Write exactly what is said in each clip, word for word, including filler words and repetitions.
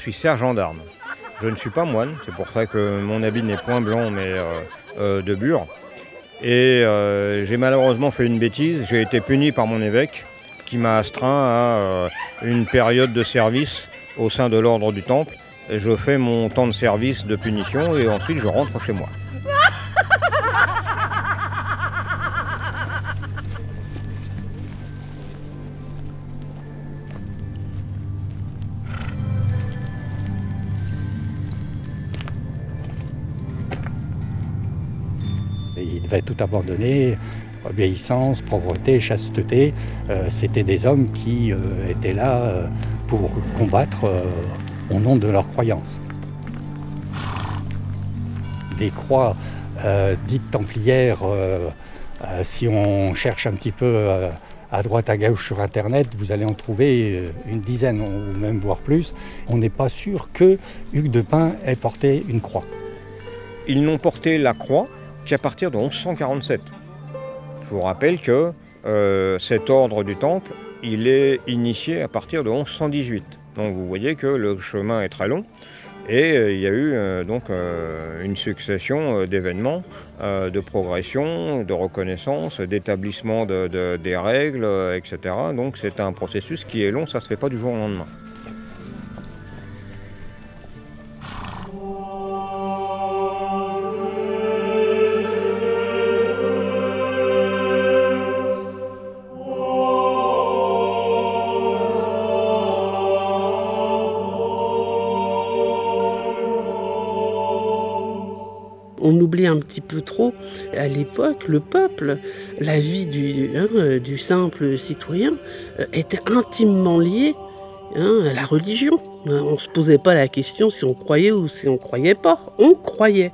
suis sergent d'armes. Je ne suis pas moine, c'est pour ça que mon habit n'est point blanc mais euh, euh, de bure. Et euh, j'ai malheureusement fait une bêtise, j'ai été puni par mon évêque qui m'a astreint à euh, une période de service au sein de l'ordre du Temple. Et je fais mon temps de service de punition et ensuite je rentre chez moi. Il devait tout abandonner, obéissance, pauvreté, chasteté. Euh, c'était des hommes qui euh, étaient là euh, pour combattre euh, au nom de leurs croyances. Des croix euh, dites templières, euh, euh, si on cherche un petit peu euh, à droite à gauche sur Internet, vous allez en trouver une dizaine ou même voire plus. On n'est pas sûr que Hugues de Pins ait porté une croix. Ils n'ont porté la croix qu'à partir de onze cent quarante-sept. Je vous rappelle que euh, cet ordre du Temple, il est initié à partir de onze cent dix-huit. Donc vous voyez que le chemin est très long et euh, il y a eu euh, donc euh, une succession euh, d'événements, euh, de progression, de reconnaissance, d'établissement de, de, des règles, euh, et cetera. Donc c'est un processus qui est long, ça ne se fait pas du jour au lendemain. On oublie un petit peu trop, à l'époque, le peuple, la vie du, hein, du simple citoyen euh, était intimement liée hein, à la religion. On ne se posait pas la question si on croyait ou si on ne croyait pas. On croyait.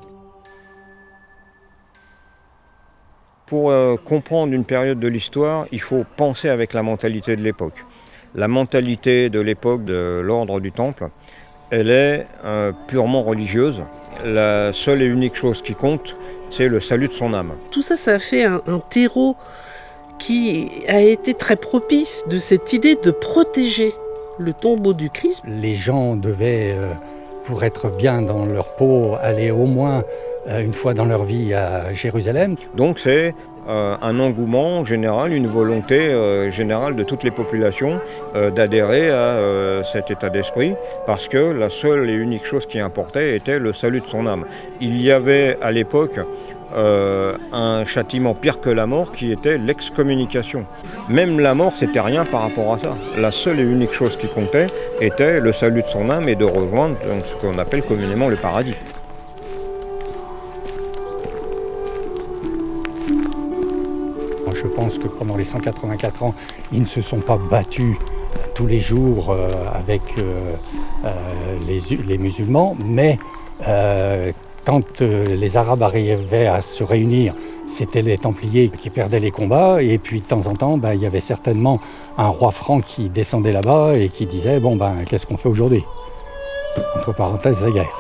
Pour euh, comprendre une période de l'histoire, il faut penser avec la mentalité de l'époque. La mentalité de l'époque de l'ordre du Temple, elle est euh, purement religieuse. La seule et unique chose qui compte, c'est le salut de son âme. Tout ça, ça fait un, un terreau qui a été très propice de cette idée de protéger le tombeau du Christ. Les gens devaient, euh, pour être bien dans leur peau, aller au moins euh, une fois dans leur vie à Jérusalem. Donc c'est euh, un engouement général, une volonté euh, générale de toutes les populations euh, d'adhérer à euh, cet état d'esprit, parce que la seule et unique chose qui importait était le salut de son âme. Il y avait à l'époque euh, un châtiment pire que la mort qui était l'excommunication. Même la mort, c'était rien par rapport à ça. La seule et unique chose qui comptait était le salut de son âme et de rejoindre donc, ce qu'on appelle communément le paradis. Je pense que pendant les cent quatre-vingt-quatre ans, ils ne se sont pas battus tous les jours euh, avec euh, euh, les, les musulmans, mais euh, quand euh, les Arabes arrivaient à se réunir, c'était les Templiers qui perdaient les combats, et puis de temps en temps, ben, il y avait certainement un roi franc qui descendait là-bas et qui disait « bon ben, qu'est-ce qu'on fait aujourd'hui ?» Entre parenthèses, la guerre.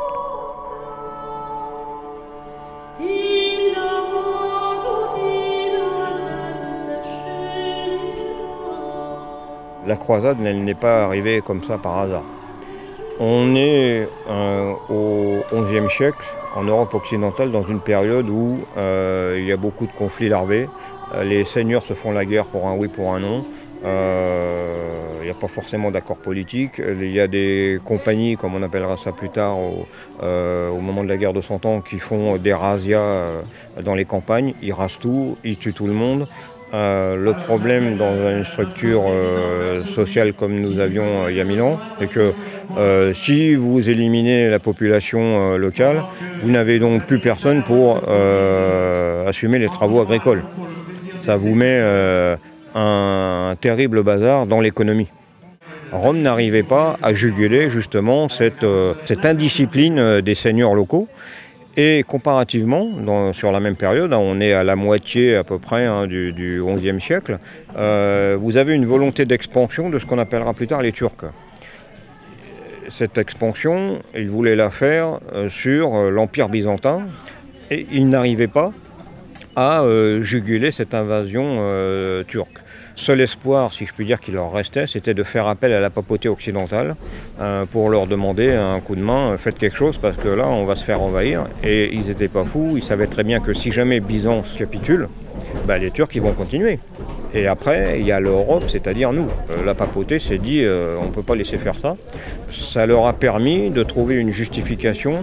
La croisade, elle n'est pas arrivée comme ça par hasard. On est euh, au onzième siècle, en Europe occidentale, dans une période où euh, il y a beaucoup de conflits larvés. Les seigneurs se font la guerre pour un oui, pour un non. Euh, il n'y a pas forcément d'accord politique. Il y a des compagnies, comme on appellera ça plus tard, au, euh, au moment de la guerre de Cent Ans, qui font des razzias euh, dans les campagnes. Ils rasent tout, ils tuent tout le monde. Euh, le problème dans une structure euh, sociale comme nous avions euh, il y a mille ans, c'est que euh, si vous éliminez la population euh, locale, vous n'avez donc plus personne pour euh, assumer les travaux agricoles. Ça vous met euh, un, un terrible bazar dans l'économie. Rome n'arrivait pas à juguler justement cette, euh, cette indiscipline des seigneurs locaux. Et comparativement, dans, sur la même période, hein, on est à la moitié à peu près hein, du, du onzième siècle, euh, vous avez une volonté d'expansion de ce qu'on appellera plus tard les Turcs. Cette expansion, ils voulaient la faire euh, sur euh, l'Empire byzantin et ils n'arrivaient pas à euh, juguler cette invasion euh, turque. Seul espoir, si je puis dire, qu'il leur restait, c'était de faire appel à la papauté occidentale euh, pour leur demander un coup de main, euh, faites quelque chose parce que là, on va se faire envahir. Et ils n'étaient pas fous, ils savaient très bien que si jamais Byzance capitule, bah, les Turcs ils vont continuer. Et après, il y a l'Europe, c'est-à-dire nous. Euh, la papauté s'est dit, euh, on ne peut pas laisser faire ça. Ça leur a permis de trouver une justification.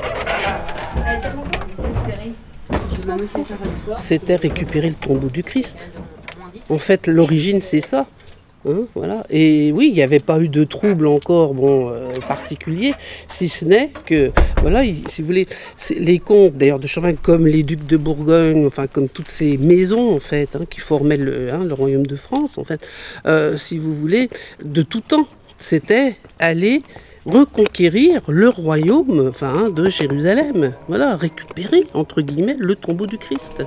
C'était récupérer le tombeau du Christ. En fait, l'origine, c'est ça. Hein, voilà. Et oui, il n'y avait pas eu de trouble encore bon, euh, particulier, si ce n'est que, voilà, il, si vous voulez, les comtes, d'ailleurs, de Champagne, comme les ducs de Bourgogne, enfin, comme toutes ces maisons, en fait, hein, qui formaient le, hein, le royaume de France, en fait, euh, si vous voulez, de tout temps, c'était aller reconquérir le royaume enfin, hein, de Jérusalem. Voilà, récupérer, entre guillemets, le tombeau du Christ.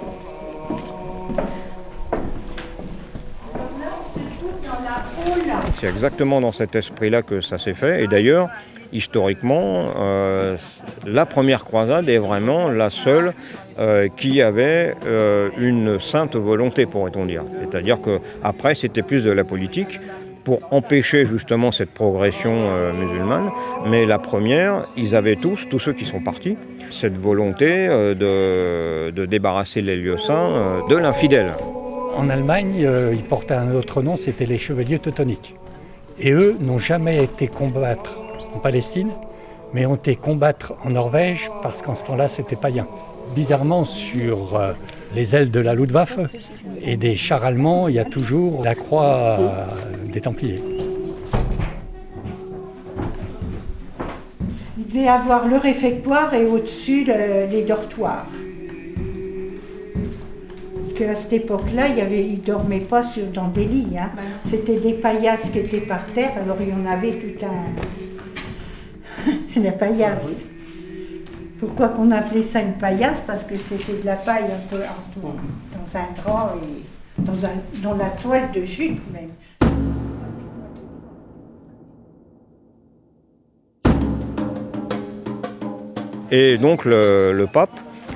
C'est exactement dans cet esprit-là que ça s'est fait. Et d'ailleurs, historiquement, euh, la première croisade est vraiment la seule euh, qui avait euh, une sainte volonté, pourrait-on dire. C'est-à-dire qu'après, c'était plus de la politique pour empêcher justement cette progression euh, musulmane. Mais la première, ils avaient tous, tous ceux qui sont partis, cette volonté euh, de, de débarrasser les lieux saints euh, de l'infidèle. En Allemagne, euh, ils portaient un autre nom, c'était les chevaliers teutoniques. Et eux n'ont jamais été combattre en Palestine, mais ont été combattre en Norvège parce qu'en ce temps-là, c'était païen. Bizarrement, sur euh, les ailes de la Luftwaffe et des chars allemands, il y a toujours la croix euh, des Templiers. Il devait y avoir le réfectoire et au-dessus le, les dortoirs. Parce qu'à cette époque-là, il ne dormaient pas sur, dans des lits. Hein. C'était des paillasses qui étaient par terre, alors il y en avait tout un... C'est la paillasse. Pourquoi qu'on appelait ça une paillasse? Parce que c'était de la paille un peu dans un drap et dans, un, dans la toile de jute même. Et donc le, le pape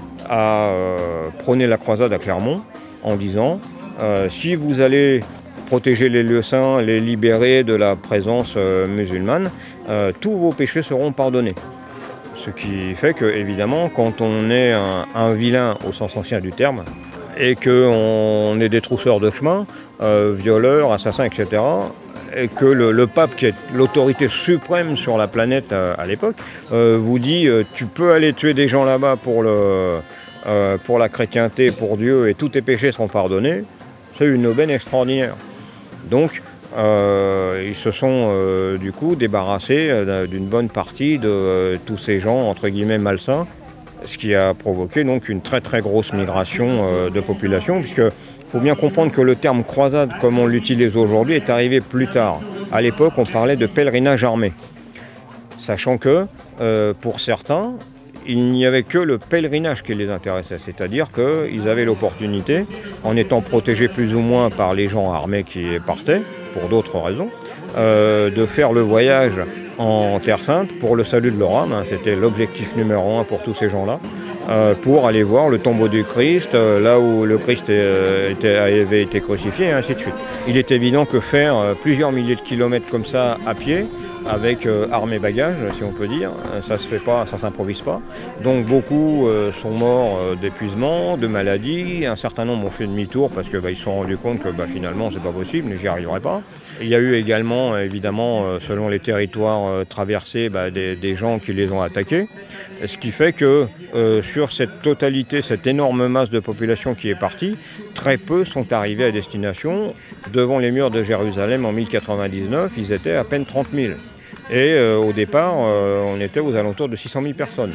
a euh, prôné la croisade à Clermont en disant euh, si vous allez protéger les lieux saints, les libérer de la présence euh, musulmane, euh, tous vos péchés seront pardonnés. Ce qui fait que, évidemment, quand on est un, un vilain au sens ancien du terme, et qu'on est des trousseurs de chemin, euh, violeurs, assassins, et cetera, et que le, le pape, qui est l'autorité suprême sur la planète à, à l'époque, euh, vous dit euh, tu peux aller tuer des gens là-bas pour, le, euh, pour la chrétienté, pour Dieu, et tous tes péchés seront pardonnés, c'est une aubaine extraordinaire. Donc, euh, ils se sont euh, du coup débarrassés euh, d'une bonne partie de euh, tous ces gens, entre guillemets, malsains, ce qui a provoqué donc une très très grosse migration euh, de population, puisque il faut bien comprendre que le terme croisade, comme on l'utilise aujourd'hui, est arrivé plus tard. À l'époque, on parlait de pèlerinage armé, sachant que, euh, pour certains, il n'y avait que le pèlerinage qui les intéressait, c'est-à-dire qu'ils avaient l'opportunité, en étant protégés plus ou moins par les gens armés qui partaient, pour d'autres raisons, euh, de faire le voyage en Terre Sainte pour le salut de leur âme. Hein, c'était l'objectif numéro un pour tous ces gens-là. Euh, pour aller voir le tombeau du Christ, euh, là où le Christ euh, était, avait été crucifié, et ainsi de suite. Il est évident que faire euh, plusieurs milliers de kilomètres comme ça à pied, avec euh, armes et bagages, si on peut dire, ça se fait pas, ça s'improvise pas. Donc beaucoup euh, sont morts euh, d'épuisement, de maladies. Un certain nombre ont fait demi-tour parce que bah, ils se sont rendus compte que bah, finalement c'est pas possible, j'y arriverai pas. Il y a eu également, évidemment, euh, selon les territoires euh, traversés, bah, des, des gens qui les ont attaqués. Ce qui fait que euh, sur cette totalité, cette énorme masse de population qui est partie, très peu sont arrivés à destination. Devant les murs de Jérusalem en mille quatre-vingt-dix-neuf, ils étaient à peine trente mille. Et euh, au départ, euh, on était aux alentours de six cent mille personnes.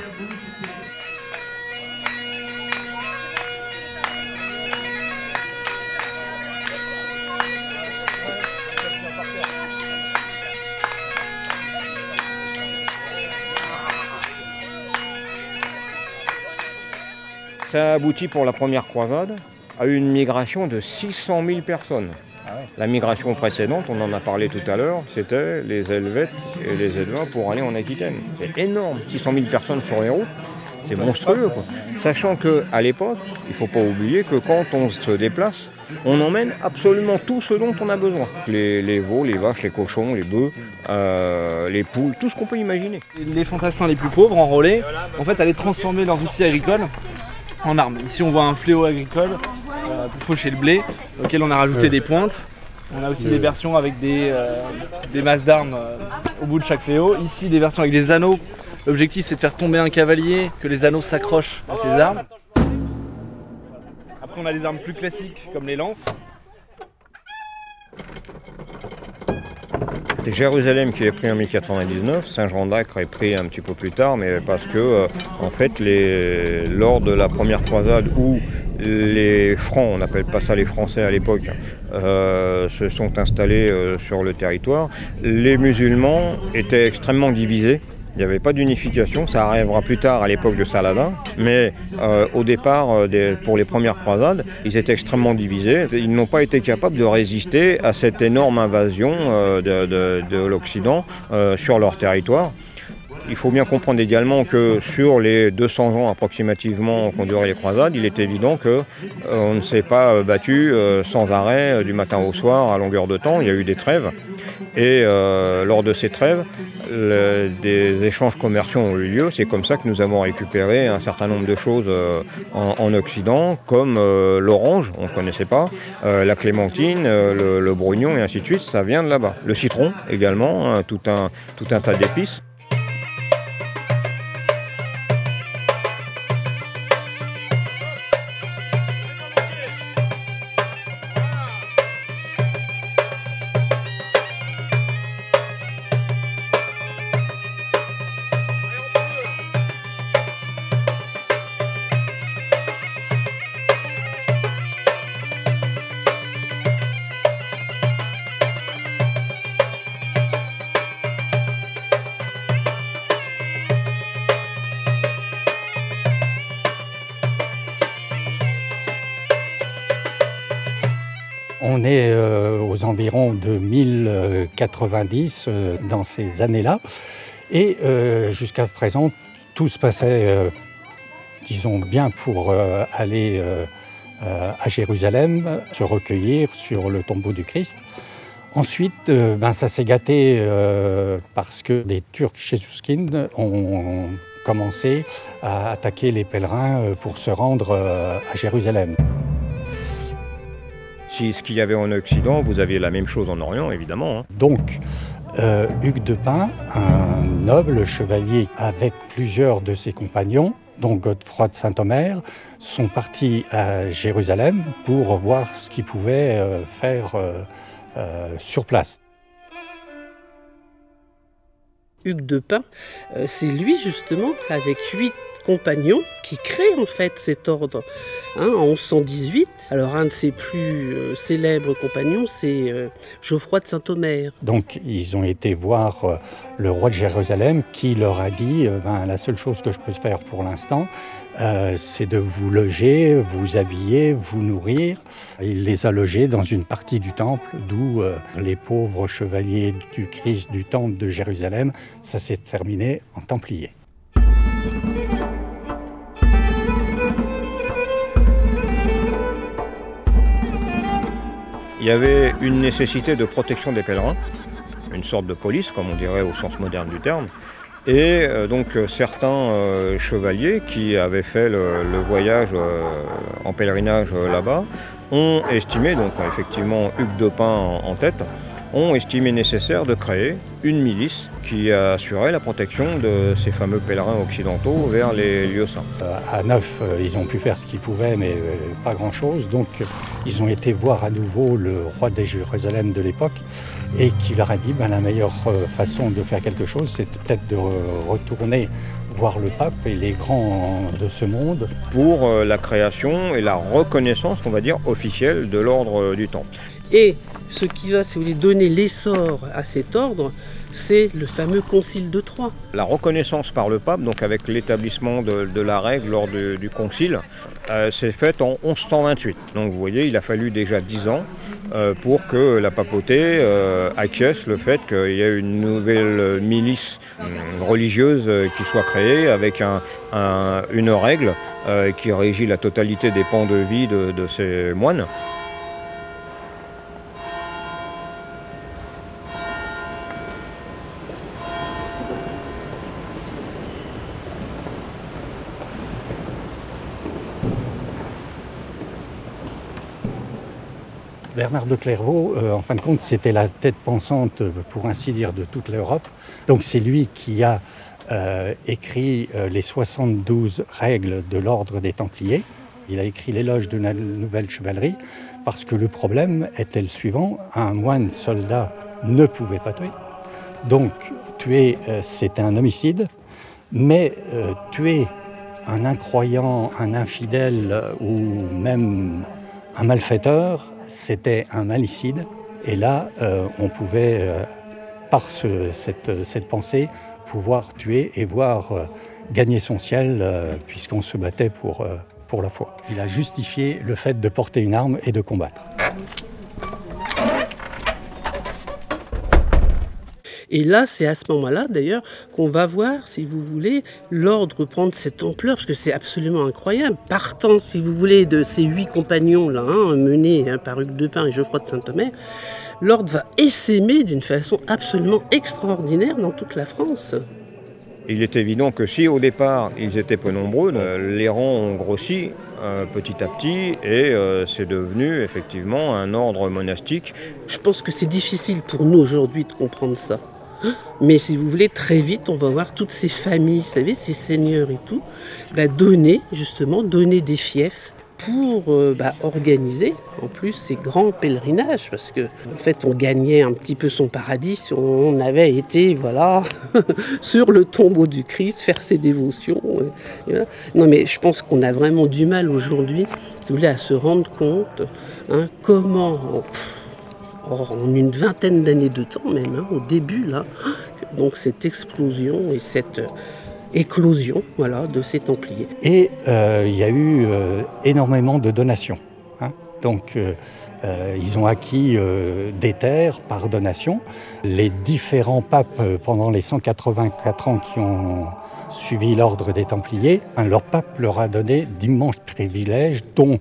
Ça a abouti pour la première croisade à une migration de six cent mille personnes. Ah ouais. La migration précédente, on en a parlé tout à l'heure, c'était les Helvètes et les Édouins pour aller en Aquitaine. C'est énorme, six cent mille personnes sur les routes. C'est monstrueux, quoi. Sachant qu'à l'époque, il ne faut pas oublier que quand on se déplace, on emmène absolument tout ce dont on a besoin. Les, les veaux, les vaches, les cochons, les bœufs, euh, les poules, tout ce qu'on peut imaginer. Les fantassins les plus pauvres, enrôlés, en fait, allaient transformer leurs outils agricoles en armes. Ici, on voit un fléau agricole euh, pour faucher le blé, auquel on a rajouté des pointes. On a aussi des versions avec des, euh, des masses d'armes euh, au bout de chaque fléau. Ici, des versions avec des anneaux. L'objectif, c'est de faire tomber un cavalier, que les anneaux s'accrochent à ses armes. Après, on a des armes plus classiques, comme les lances. C'est Jérusalem qui est pris en mille quatre-vingt-dix-neuf, Saint-Jean d'Acre est pris un petit peu plus tard, mais parce que, euh, en fait, les, lors de la première croisade où les Francs, on n'appelle pas ça les Français à l'époque, euh, se sont installés euh, sur le territoire, les musulmans étaient extrêmement divisés. Il n'y avait pas d'unification, ça arrivera plus tard à l'époque de Saladin, mais euh, au départ, euh, des, pour les premières croisades, ils étaient extrêmement divisés. Ils n'ont pas été capables de résister à cette énorme invasion euh, de, de, de l'Occident euh, sur leur territoire. Il faut bien comprendre également que sur les deux cents ans approximativement qu'ont duré les croisades, il est évident qu'on euh, ne s'est pas battu euh, sans arrêt euh, du matin au soir à longueur de temps. Il y a eu des trêves et euh, lors de ces trêves, le, des échanges commerciaux ont eu lieu. C'est comme ça que nous avons récupéré un certain nombre de choses euh, en, en Occident, comme euh, l'orange, on ne connaissait pas, euh, la clémentine, euh, le, le brognon et ainsi de suite, ça vient de là-bas. Le citron également, hein, tout un, tout un tas d'épices. On est euh, aux environs de mille quatre-vingt-dix euh, dans ces années-là. Et euh, jusqu'à présent, tout se passait, euh, disons, bien pour euh, aller euh, euh, à Jérusalem, se recueillir sur le tombeau du Christ. Ensuite, euh, ben, ça s'est gâté euh, parce que des Turcs Chezuskin ont commencé à attaquer les pèlerins pour se rendre euh, à Jérusalem. Si ce qu'il y avait en Occident, vous aviez la même chose en Orient, évidemment. Hein. Donc, euh, Hugues de Pint, un noble chevalier avec plusieurs de ses compagnons, dont Godefroy de Saint-Omer, sont partis à Jérusalem pour voir ce qu'ils pouvaient euh, faire euh, euh, sur place. Hugues de Pint, euh, c'est lui justement, avec huit compagnons, qui crée en fait cet ordre hein, en onze cent dix-huit. Alors un de ses plus euh, célèbres compagnons, c'est euh, Geoffroy de Saint-Omer. Donc ils ont été voir euh, le roi de Jérusalem qui leur a dit euh, ben, la seule chose que je peux faire pour l'instant, euh, c'est de vous loger, vous habiller, vous nourrir. Il les a logés dans une partie du temple, d'où euh, les pauvres chevaliers du Christ du temple de Jérusalem, ça s'est terminé en templiers. Il y avait une nécessité de protection des pèlerins, une sorte de police, comme on dirait au sens moderne du terme. Et euh, donc euh, certains euh, chevaliers qui avaient fait le, le voyage euh, en pèlerinage euh, là-bas ont estimé, donc effectivement Hugues de Pint en, en tête, ont estimé nécessaire de créer une milice qui assurait la protection de ces fameux pèlerins occidentaux vers les lieux saints. À Neuf, ils ont pu faire ce qu'ils pouvaient, mais pas grand-chose. Donc, ils ont été voir à nouveau le roi de Jérusalem de l'époque et qui leur a dit ben, la meilleure façon de faire quelque chose, c'est peut-être de retourner voir le pape et les grands de ce monde. Pour la création et la reconnaissance, on va dire, officielle de l'ordre du Temple. Et ce qui va, si vous voulez, donner l'essor à cet ordre, c'est le fameux concile de Troyes. La reconnaissance par le pape, donc avec l'établissement de, de la règle lors de, du concile, euh, s'est faite en mille cent vingt-huit. Donc vous voyez, il a fallu déjà dix ans euh, pour que la papauté euh, acquiesce le fait qu'il y ait une nouvelle milice euh, religieuse euh, qui soit créée avec un, un, une règle euh, qui régit la totalité des pans de vie de, de ces moines. Bernard de Clairvaux, euh, en fin de compte, c'était la tête pensante, pour ainsi dire, de toute l'Europe. Donc c'est lui qui a euh, écrit euh, les soixante-douze règles de l'ordre des Templiers. Il a écrit l'éloge de la nouvelle chevalerie parce que le problème était le suivant. Un moine soldat ne pouvait pas tuer. Donc tuer, euh, c'était un homicide, mais euh, tuer un incroyant, un infidèle euh, ou même un malfaiteur, c'était un malicide. Et là, euh, on pouvait, euh, par ce, cette, cette pensée, pouvoir tuer et voir euh, gagner son ciel, euh, puisqu'on se battait pour, euh, pour la foi. Il a justifié le fait de porter une arme et de combattre. Et là, c'est à ce moment-là, d'ailleurs, qu'on va voir, si vous voulez, l'ordre prendre cette ampleur, parce que c'est absolument incroyable. Partant, si vous voulez, de ces huit compagnons-là, hein, menés hein, par Hugues de Pin et Geoffroy de Saint-Omer, l'ordre va essaimer d'une façon absolument extraordinaire dans toute la France. Il est évident que si au départ ils étaient peu nombreux, euh, les rangs ont grossi euh, petit à petit et euh, c'est devenu effectivement un ordre monastique. Je pense que c'est difficile pour nous aujourd'hui de comprendre ça. Mais si vous voulez, très vite, on va voir toutes ces familles, vous savez, ces seigneurs et tout, bah, donner justement, donner des fiefs pour euh, bah, organiser en plus ces grands pèlerinages, parce que en fait on gagnait un petit peu son paradis si on avait été voilà sur le tombeau du Christ faire ses dévotions. Et voilà. Non mais je pense qu'on a vraiment du mal aujourd'hui, si vous voulez, à se rendre compte hein, comment pff, en une vingtaine d'années de temps même, hein, au début là, donc cette explosion et cette éclosion voilà, de ces Templiers. Et euh, il y a eu euh, énormément de donations. Hein. Donc euh, euh, ils ont acquis euh, des terres par donation. Les différents papes euh, pendant les cent quatre-vingt-quatre ans qui ont suivi l'ordre des Templiers, hein, leur pape leur a donné d'immenses privilèges, dont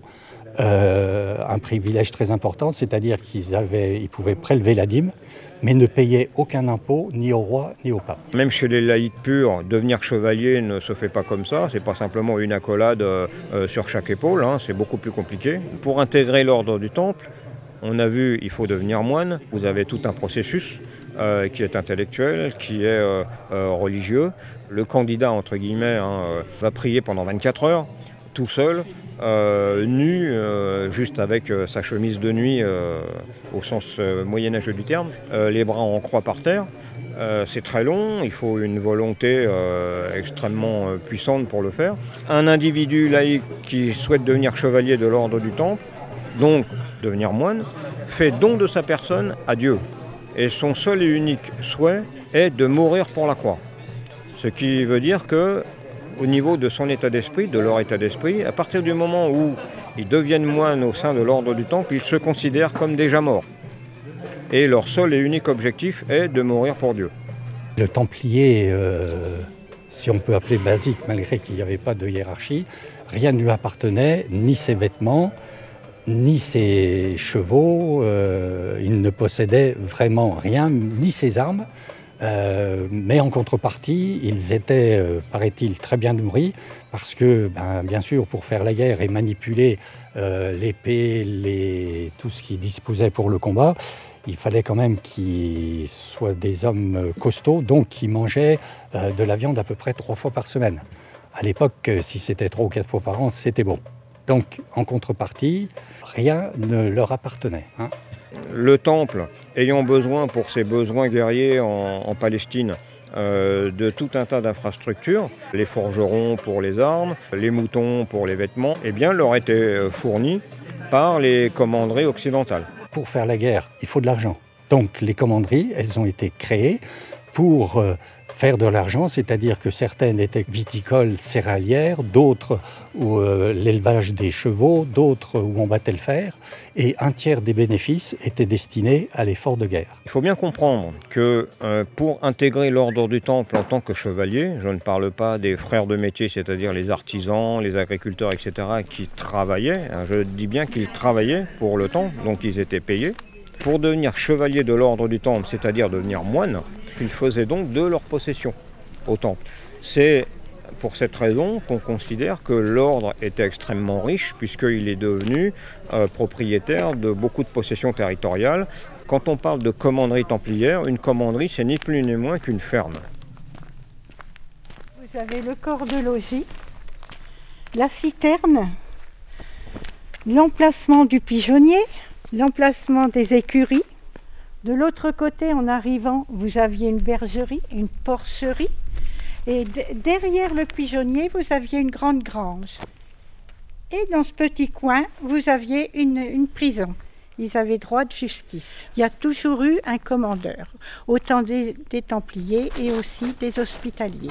euh, un privilège très important, c'est-à-dire qu'ils avaient, ils pouvaient prélever la dîme, mais ne payaient aucun impôt, ni au roi, ni au pape. Même chez les laïcs purs, devenir chevalier ne se fait pas comme ça, c'est pas simplement une accolade euh, sur chaque épaule, hein, c'est beaucoup plus compliqué. Pour intégrer l'ordre du Temple, on a vu, il faut devenir moine, vous avez tout un processus euh, qui est intellectuel, qui est euh, euh, religieux. Le candidat, entre guillemets, hein, va prier pendant vingt-quatre heures, tout seul, Euh, nu, euh, juste avec euh, sa chemise de nuit euh, au sens euh, moyenâgeux du terme, euh, les bras en croix par terre. Euh, c'est très long, il faut une volonté euh, extrêmement euh, puissante pour le faire. Un individu laïque qui souhaite devenir chevalier de l'ordre du Temple, donc devenir moine, fait don de sa personne à Dieu. Et son seul et unique souhait est de mourir pour la croix. Ce qui veut dire que au niveau de son état d'esprit, de leur état d'esprit, à partir du moment où ils deviennent moines au sein de l'ordre du Temple, ils se considèrent comme déjà morts. Et leur seul et unique objectif est de mourir pour Dieu. Le Templier, euh, si on peut appeler basique, malgré qu'il n'y avait pas de hiérarchie, rien ne lui appartenait, ni ses vêtements, ni ses chevaux, euh, il ne possédait vraiment rien, ni ses armes. Euh, mais en contrepartie, ils étaient, euh, paraît-il, très bien nourris parce que, ben, bien sûr, pour faire la guerre et manipuler euh, l'épée, les... tout ce qu'ils disposaient pour le combat, il fallait quand même qu'ils soient des hommes costauds, donc qui mangeaient euh, de la viande à peu près trois fois par semaine. À l'époque, si c'était trois ou quatre fois par an, c'était bon. Donc, en contrepartie, rien ne leur appartenait. Hein. Le Temple, ayant besoin pour ses besoins guerriers en, en Palestine euh, de tout un tas d'infrastructures, les forgerons pour les armes, les moutons pour les vêtements, eh bien, leur étaient fournis par les commanderies occidentales. Pour faire la guerre, il faut de l'argent. Donc les commanderies, elles ont été créées pour euh, faire de l'argent, c'est-à-dire que certaines étaient viticoles, céréalières, d'autres où euh, l'élevage des chevaux, d'autres où on battait le fer, et un tiers des bénéfices étaient destinés à l'effort de guerre. Il faut bien comprendre que euh, pour intégrer l'ordre du Temple en tant que chevalier, je ne parle pas des frères de métier, c'est-à-dire les artisans, les agriculteurs, et cetera, qui travaillaient, hein, je dis bien qu'ils travaillaient pour le Temple, donc ils étaient payés. Pour devenir chevalier de l'ordre du Temple, c'est-à-dire devenir moine, ils faisaient donc de leur possession au Temple. C'est pour cette raison qu'on considère que l'ordre était extrêmement riche, puisqu'il est devenu euh, propriétaire de beaucoup de possessions territoriales. Quand on parle de commanderie templière, une commanderie, c'est ni plus ni moins qu'une ferme. Vous avez le corps de logis, la citerne, l'emplacement du pigeonnier, l'emplacement des écuries. De l'autre côté, en arrivant, vous aviez une bergerie, une porcherie. Et d- derrière le pigeonnier, vous aviez une grande grange. Et dans ce petit coin, vous aviez une, une prison. Ils avaient droit de justice. Il y a toujours eu un commandeur, autant des, des Templiers et aussi des Hospitaliers.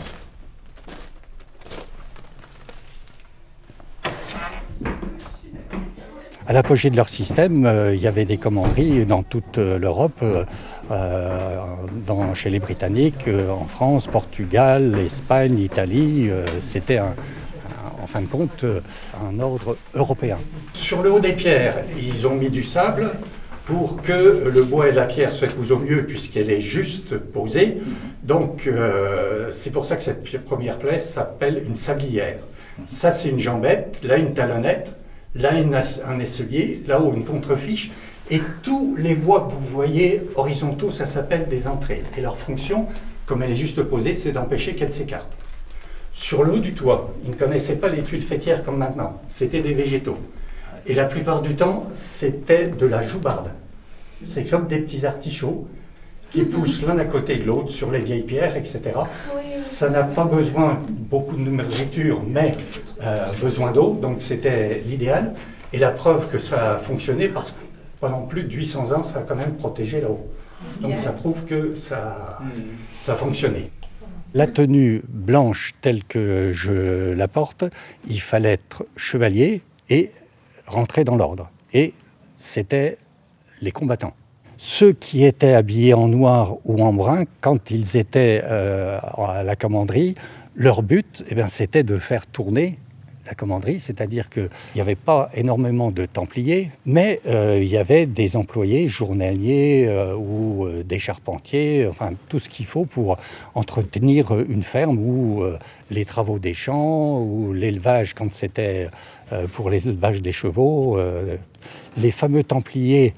À l'apogée de leur système, euh, il y avait des commanderies dans toute euh, l'Europe, euh, euh, dans, chez les Britanniques, euh, en France, Portugal, Espagne, Italie. Euh, c'était, un, un, en fin de compte, euh, un ordre européen. Sur le haut des pierres, ils ont mis du sable pour que le bois et la pierre se posent au mieux, puisqu'elle est juste posée. Donc, euh, c'est pour ça que cette première plaie s'appelle une sablière. Ça, c'est une jambette, là, une talonnette. Là, un esselier, là-haut, une contrefiche. Et tous les bois que vous voyez horizontaux, ça s'appelle des entrées. Et leur fonction, comme elle est juste posée, c'est d'empêcher qu'elle s'écarte. Sur le haut du toit, ils ne connaissaient pas les tuiles faîtières comme maintenant. C'était des végétaux. Et la plupart du temps, c'était de la joubarde. C'est comme des petits artichauts qui poussent l'un à côté de l'autre sur les vieilles pierres, et cetera. Ça n'a pas besoin beaucoup de nourriture, mais euh, besoin d'eau, donc c'était l'idéal. Et la preuve que ça a fonctionné, parce que pendant plus de huit cents ans, ça a quand même protégé la eau. Donc ça prouve que ça, ça a fonctionné. La tenue blanche telle que je la porte, il fallait être chevalier et rentrer dans l'ordre. Et c'était les combattants. Ceux qui étaient habillés en noir ou en brun, quand ils étaient euh, à la commanderie, leur but, eh bien, c'était de faire tourner la commanderie, c'est-à-dire qu'il n'y avait pas énormément de templiers, mais euh, il y avait des employés journaliers euh, ou euh, des charpentiers, enfin tout ce qu'il faut pour entretenir une ferme ou euh, les travaux des champs ou l'élevage quand c'était euh, pour l'élevage des chevaux. Euh, les fameux templiers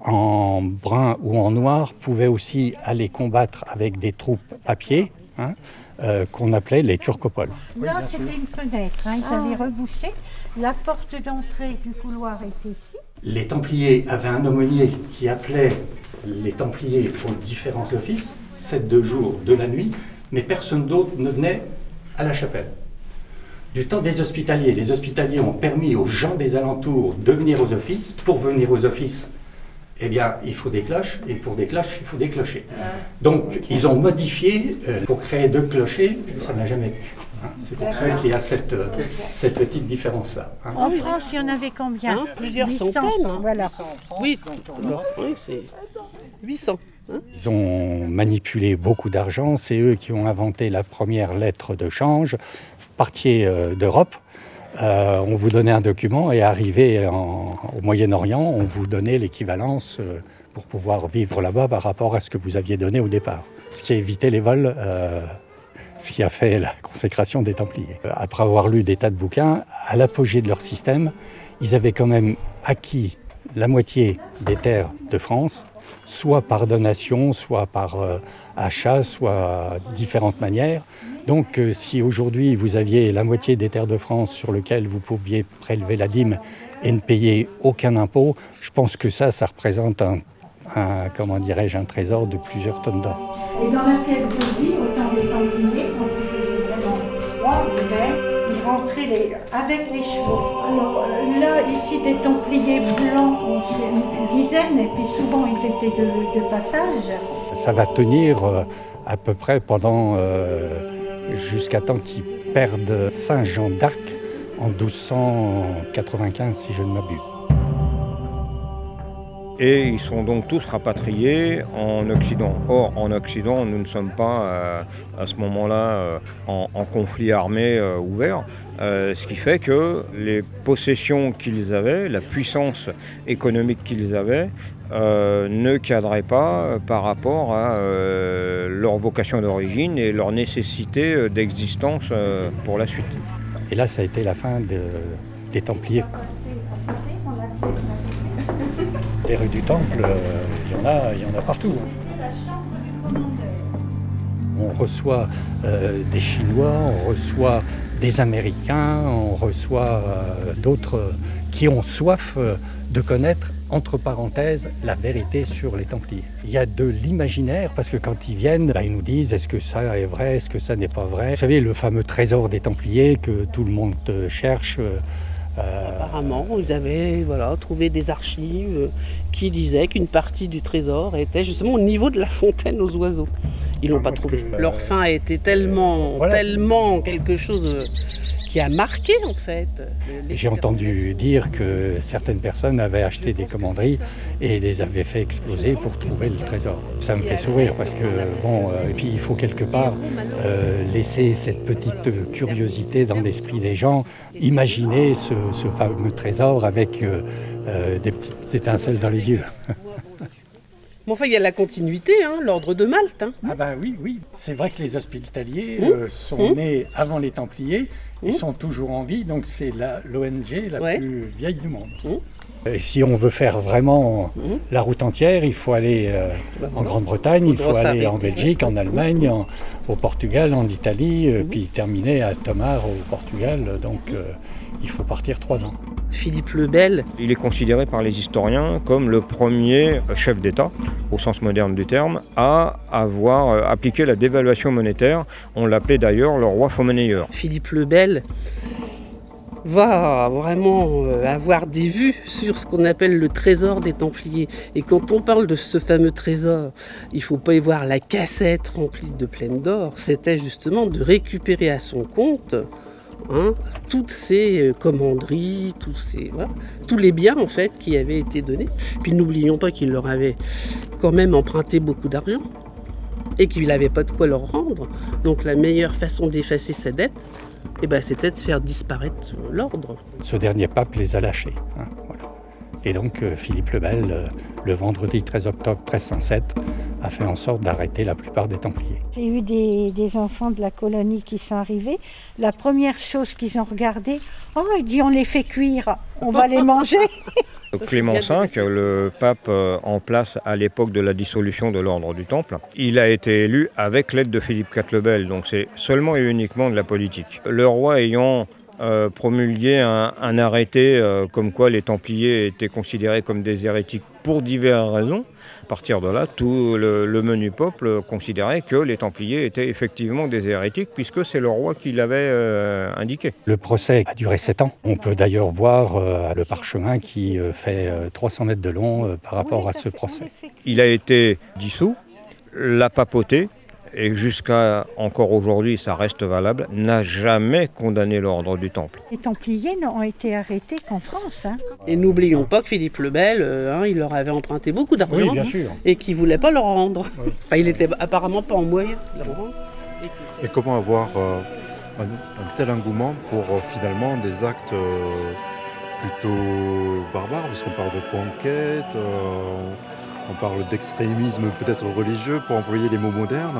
en brun ou en noir pouvaient aussi aller combattre avec des troupes à pied, hein, euh, qu'on appelait les turcopoles. Là, c'était une fenêtre, hein, ils ah. avaient rebouché. La porte d'entrée du couloir était ici. Les Templiers avaient un aumônier qui appelait les Templiers aux différents offices, sept de jour, de la nuit, mais personne d'autre ne venait à la chapelle. Du temps des Hospitaliers, les Hospitaliers ont permis aux gens des alentours de venir aux offices. Pour venir aux offices, eh bien, il faut des cloches, et pour des cloches, il faut des clochers. Donc, ils ont modifié euh, pour créer deux clochers, ça n'a jamais pu. Hein. C'est pour ça qu'il y a cette, euh, cette petite différence-là. Hein. En France, il y en avait combien? Hein, plusieurs huit cents, centaines. Hein. Voilà. Oui, alors, oui, c'est huit cents. Hein. Ils ont manipulé beaucoup d'argent, c'est eux qui ont inventé la première lettre de change. Vous partiez euh, d'Europe. Euh, on vous donnait un document et arrivé en, au Moyen-Orient, on vous donnait l'équivalence euh, pour pouvoir vivre là-bas par rapport à ce que vous aviez donné au départ. Ce qui a évité les vols, euh, ce qui a fait la consécration des Templiers. Après avoir lu des tas de bouquins, à l'apogée de leur système, ils avaient quand même acquis la moitié des terres de France, soit par donation, soit par euh, achat, soit différentes manières. Donc euh, si aujourd'hui vous aviez la moitié des terres de France sur lesquelles vous pouviez prélever la dîme et ne payer aucun impôt, je pense que ça, ça représente un, un comment dirais-je, un trésor de plusieurs tonnes d'or. Et dans la pièce de vie, autant des Templiers, donc ils faisaient vraiment trois hiver, ils rentraient les, avec les chevaux. Alors là, ici, des Templiers blancs, on fait une dizaine, et puis souvent ils étaient de, de passage. Ça va tenir euh, à peu près pendant euh, jusqu'à temps qu'ils perdent Saint Jean d'Arc en douze cent quatre-vingt-quinze, si je ne m'abuse. Et ils sont donc tous rapatriés en Occident. Or, en Occident, nous ne sommes pas euh, à ce moment-là euh, en, en conflit armé euh, ouvert, euh, ce qui fait que les possessions qu'ils avaient, la puissance économique qu'ils avaient, euh, ne cadraient pas euh, par rapport à euh, leur vocation d'origine et leur nécessité euh, d'existence euh, pour la suite. Et là, ça a été la fin de, des Templiers. Les rues du Temple, il euh, y en a, il y en a partout. On reçoit euh, des Chinois, on reçoit des Américains, on reçoit euh, d'autres qui ont soif euh, de connaître, entre parenthèses, la vérité sur les Templiers. Il y a de l'imaginaire, parce que quand ils viennent, bah, ils nous disent est-ce que ça est vrai, est-ce que ça n'est pas vrai. Vous savez, le fameux trésor des Templiers que tout le monde cherche. Euh, Euh... Apparemment, ils avaient voilà, trouvé des archives euh, qui disaient qu'une partie du trésor était justement au niveau de la fontaine aux oiseaux. Ils l'ont pas trouvé. Que, Leur euh... fin a été tellement, voilà. tellement quelque chose euh, qui a marqué en fait. J'ai entendu dire que certaines personnes avaient acheté des commanderies et les avaient fait exploser pour trouver le trésor. Ça me fait sourire parce que bon, euh, et puis il faut quelque part euh, laisser cette petite curiosité dans l'esprit des gens, imaginer ce, ce fameux trésor avec euh, euh, des petites étincelles dans les yeux. Mais enfin, il y a la continuité, hein, l'ordre de Malte. Hein. Ah ben oui, oui. C'est vrai que les hospitaliers mmh. euh, sont mmh. nés avant les Templiers, ils mmh. sont toujours en vie, donc c'est la, l'O N G la ouais. plus vieille du monde. Mmh. Et si on veut faire vraiment mmh. la route entière, il faut aller euh, bah, en Grande-Bretagne, il faut aller en Belgique, en Allemagne, en, au Portugal, en Italie, euh, mmh. puis terminer à Tomar au Portugal, donc euh, il faut partir trois ans. Philippe le Bel. Il est considéré par les historiens comme le premier chef d'État, au sens moderne du terme, à avoir appliqué la dévaluation monétaire. On l'appelait d'ailleurs le roi faux-monnayeur. Philippe le Bel va vraiment avoir des vues sur ce qu'on appelle le trésor des Templiers. Et quand on parle de ce fameux trésor, il ne faut pas y voir la cassette remplie de plaine d'or. C'était justement de récupérer à son compte Hein, toutes ces commanderies, tous, ces, voilà, tous les biens en fait qui avaient été donnés. Puis n'oublions pas qu'il leur avait quand même emprunté beaucoup d'argent et qu'il n'avait pas de quoi leur rendre. Donc la meilleure façon d'effacer sa dette, eh ben, c'était de faire disparaître l'ordre. Ce dernier pape les a lâchés. Hein, voilà. Et donc euh, Philippe le Bel, euh, le vendredi treize octobre treize cent sept, a fait en sorte d'arrêter la plupart des Templiers. J'ai eu des, des enfants de la colonie qui sont arrivés. La première chose qu'ils ont regardé, oh, il dit on les fait cuire, on va les manger. Clément cinq, le pape en place à l'époque de la dissolution de l'ordre du Temple, il a été élu avec l'aide de Philippe quatre le Bel, donc c'est seulement et uniquement de la politique. Le roi ayant euh, promulgué un, un arrêté euh, comme quoi les Templiers étaient considérés comme des hérétiques pour diverses raisons, à partir de là, tout le, le menu peuple considérait que les Templiers étaient effectivement des hérétiques, puisque c'est le roi qui l'avait euh, indiqué. Le procès a duré sept ans. On peut d'ailleurs voir euh, le parchemin qui euh, fait euh, trois cents mètres de long euh, par rapport oui, à ce procès. Il a été dissous, la papauté, et jusqu'à encore aujourd'hui, ça reste valable, n'a jamais condamné l'ordre du Temple. Les Templiers n'ont été arrêtés qu'en France. Hein. Et n'oublions pas que Philippe le Bel, euh, hein, il leur avait emprunté beaucoup d'argent oui, bien sûr. Et qu'il ne voulait pas leur rendre. Oui. Enfin, il n'était apparemment pas en moyen de leur rendre. Et, et comment avoir euh, un, un tel engouement pour euh, finalement des actes euh, plutôt barbares, puisqu'on parle de conquête, euh, on parle d'extrémisme peut-être religieux, pour employer les mots modernes.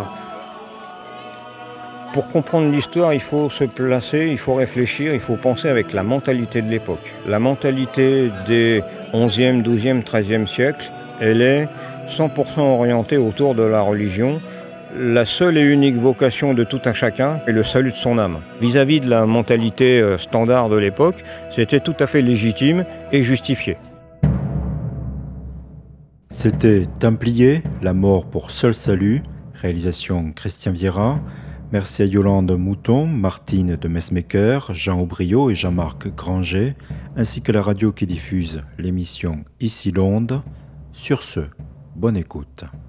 Pour comprendre l'histoire, il faut se placer, il faut réfléchir, il faut penser avec la mentalité de l'époque. La mentalité des onzième, douzième, treizième siècle, elle est cent pour cent orientée autour de la religion. La seule et unique vocation de tout un chacun est le salut de son âme. Vis-à-vis de la mentalité standard de l'époque, c'était tout à fait légitime et justifié. C'était Templiers, la mort pour seul salut, réalisation Christian Viera. Merci à Yolande Mouton, Martine de Messmaker, Jean Aubriot et Jean-Marc Granger, ainsi que la radio qui diffuse l'émission Ici Londe. Sur ce, bonne écoute.